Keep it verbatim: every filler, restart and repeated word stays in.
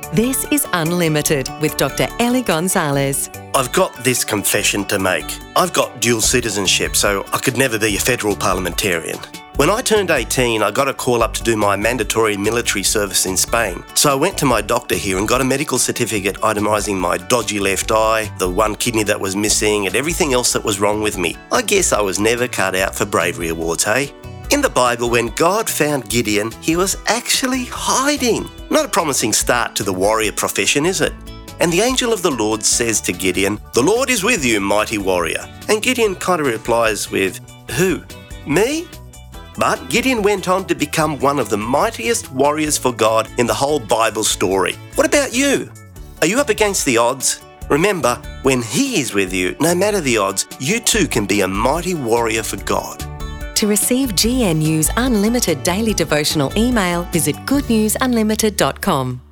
This is Unlimited with Doctor Ellie Gonzalez. I've got this confession to make. I've got dual citizenship, so I could never be a federal parliamentarian. When I turned eighteen, I got a call up to do my mandatory military service in Spain. So I went to my doctor here and got a medical certificate itemising my dodgy left eye, the one kidney that was missing, and everything else that was wrong with me. I guess I was never cut out for bravery awards, hey? In the Bible, when God found Gideon, he was actually hiding. Not a promising start to the warrior profession, is it? And the angel of the Lord says to Gideon, "The Lord is with you, mighty warrior." And Gideon kind of replies with, "Who? Me?" But Gideon went on to become one of the mightiest warriors for God in the whole Bible story. What about you? Are you up against the odds? Remember, when He is with you, no matter the odds, you too can be a mighty warrior for God. To receive G N U's Unlimited daily devotional email, visit good news unlimited dot com.